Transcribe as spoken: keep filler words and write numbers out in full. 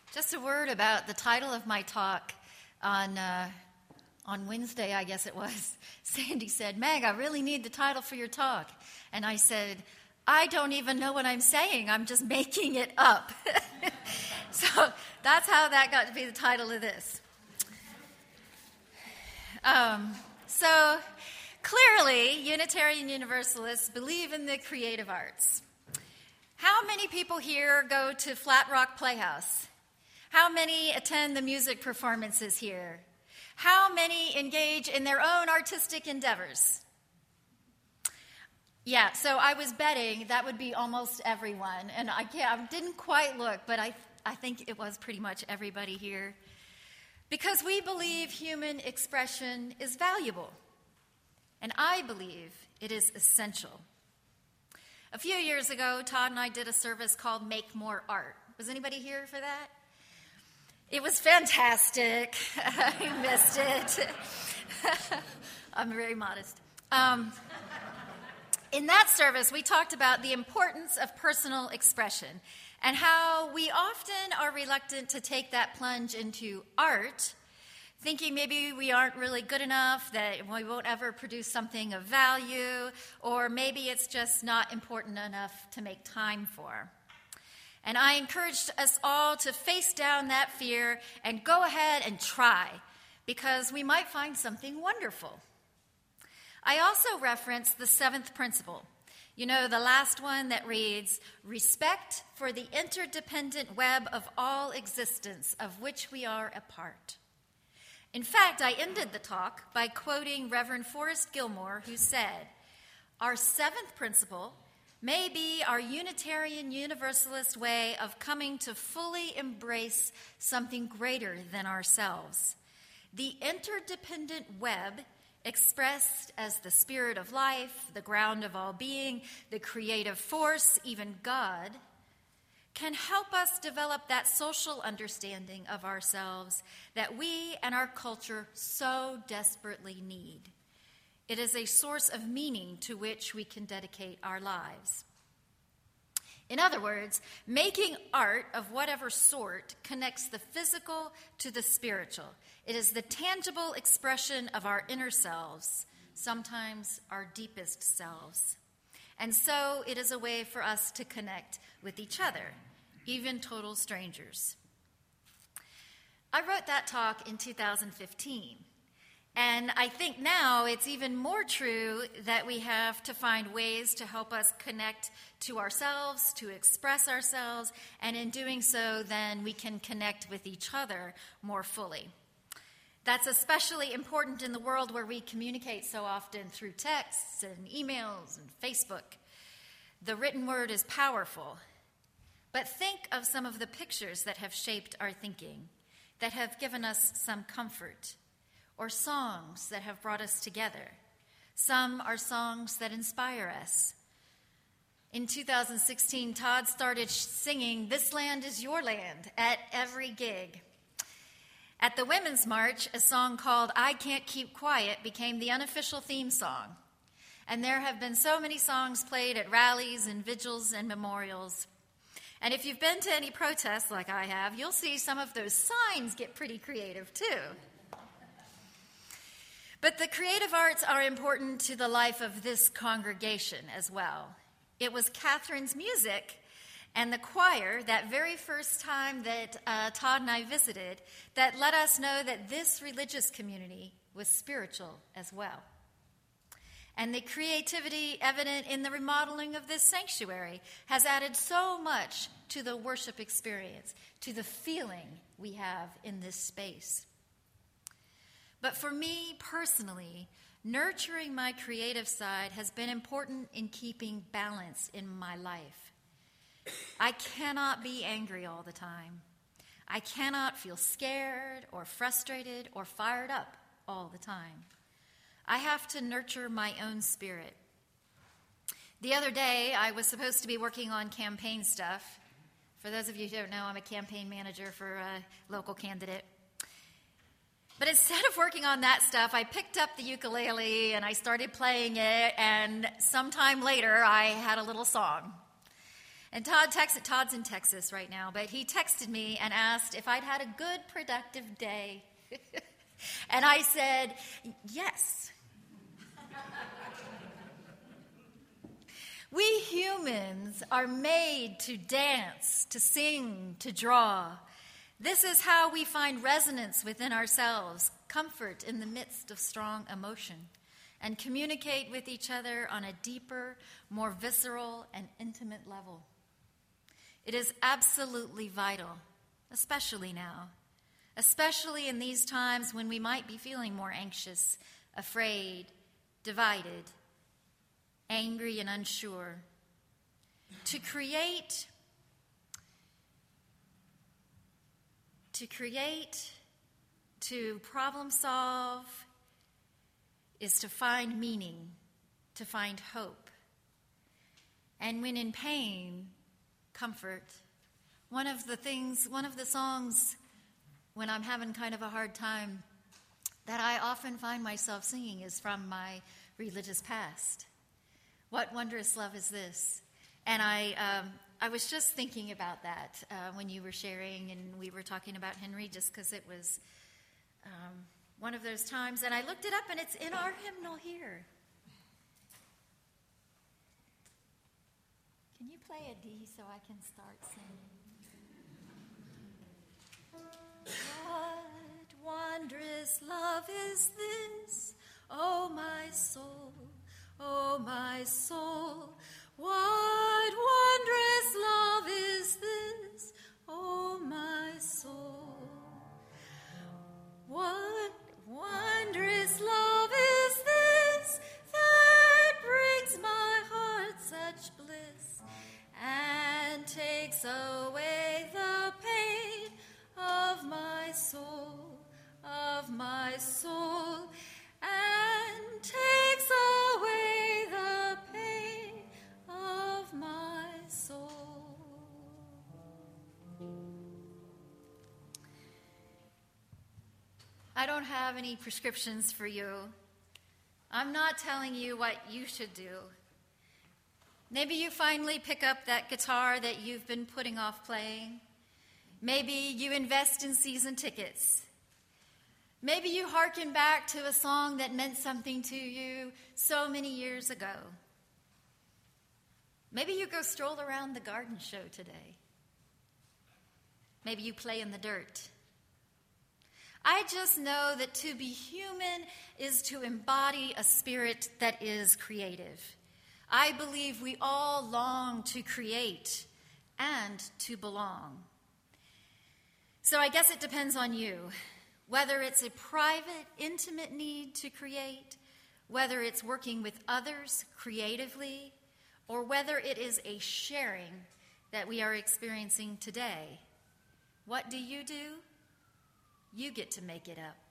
Just a word about the title of my talk on uh, on Wednesday, I guess it was. Sandy said, Meg, I really need the title for your talk. And I said, I don't even know what I'm saying. I'm just making it up. So that's how that got to be the title of this. Um, so clearly, Unitarian Universalists believe in the creative arts. How many people here go to Flat Rock Playhouse? How many attend the music performances here? How many engage in their own artistic endeavors? Yeah, so I was betting that would be almost everyone, and I, can't, I didn't quite look, but I, I think it was pretty much everybody here. Because we believe human expression is valuable, and I believe it is essential. A few years ago, Todd and I did a service called Make More Art. Was anybody here for that? It was fantastic. I missed it. I'm very modest. Um, in that service, we talked about the importance of personal expression and how we often are reluctant to take that plunge into art, thinking maybe we aren't really good enough, that we won't ever produce something of value, or maybe it's just not important enough to make time for. And I encouraged us all to face down that fear and go ahead and try, because we might find something wonderful. I also referenced the seventh principle. You know, the last one that reads, respect for the interdependent web of all existence of which we are a part. In fact, I ended the talk by quoting Reverend Forrest Gilmore, who said, our seventh principle may be our Unitarian Universalist way of coming to fully embrace something greater than ourselves. The interdependent web, expressed as the spirit of life, the ground of all being, the creative force, even God, can help us develop that social understanding of ourselves that we and our culture so desperately need. It is a source of meaning to which we can dedicate our lives. In other words, making art of whatever sort connects the physical to the spiritual. It is the tangible expression of our inner selves, sometimes our deepest selves. And so it is a way for us to connect with each other, even total strangers. I wrote that talk in two thousand fifteen. And I think now it's even more true that we have to find ways to help us connect to ourselves, to express ourselves, and in doing so, then we can connect with each other more fully. That's especially important in the world where we communicate so often through texts and emails and Facebook. The written word is powerful, but think of some of the pictures that have shaped our thinking, that have given us some comfort, or songs that have brought us together. Some are songs that inspire us. In two thousand sixteen, Todd started singing This Land Is Your Land at every gig. At the Women's March, a song called I Can't Keep Quiet became the unofficial theme song. And there have been so many songs played at rallies and vigils and memorials. And if you've been to any protests like I have, you'll see some of those signs get pretty creative too. But the creative arts are important to the life of this congregation as well. It was Catherine's music and the choir, that very first time that uh, Todd and I visited, that let us know that this religious community was spiritual as well. And the creativity evident in the remodeling of this sanctuary has added so much to the worship experience, to the feeling we have in this space. But for me personally, nurturing my creative side has been important in keeping balance in my life. I cannot be angry all the time. I cannot feel scared or frustrated or fired up all the time. I have to nurture my own spirit. The other day, I was supposed to be working on campaign stuff. For those of you who don't know, I'm a campaign manager for a local candidate. But instead of working on that stuff, I picked up the ukulele and I started playing it, and sometime later I had a little song. And Todd texted, Todd's in Texas right now, but he texted me and asked if I'd had a good, productive day. And I said, yes. We humans are made to dance, to sing, to draw. This is how we find resonance within ourselves, comfort in the midst of strong emotion, and communicate with each other on a deeper, more visceral, and intimate level. It is absolutely vital, especially now, especially in these times when we might be feeling more anxious, afraid, divided, angry, and unsure. To create, to create, to problem solve, is to find meaning, to find hope. And when in pain, comfort. One of the things, one of the songs when I'm having kind of a hard time that I often find myself singing is from my religious past. What wondrous love is this? And I um, I was just thinking about that uh, when you were sharing and we were talking about Henry, just because it was um, one of those times. And I looked it up, and it's in our hymnal here. Can you play a D so I can start singing? What wondrous love is this, oh my soul, oh my soul. What wondrous love is this, oh my soul. What wondrous love is this that brings my heart such bliss and takes away the pain of my soul, of my soul, and takes away the pain of my soul. I don't have any prescriptions for you. I'm not telling you what you should do. Maybe you finally pick up that guitar that you've been putting off playing. Maybe you invest in season tickets. Maybe you hearken back to a song that meant something to you so many years ago. Maybe you go stroll around the garden show today. Maybe you play in the dirt. I just know that to be human is to embody a spirit that is creative. I believe we all long to create and to belong. So I guess it depends on you, whether it's a private, intimate need to create, whether it's working with others creatively, or whether it is a sharing that we are experiencing today. What do you do? You get to make it up.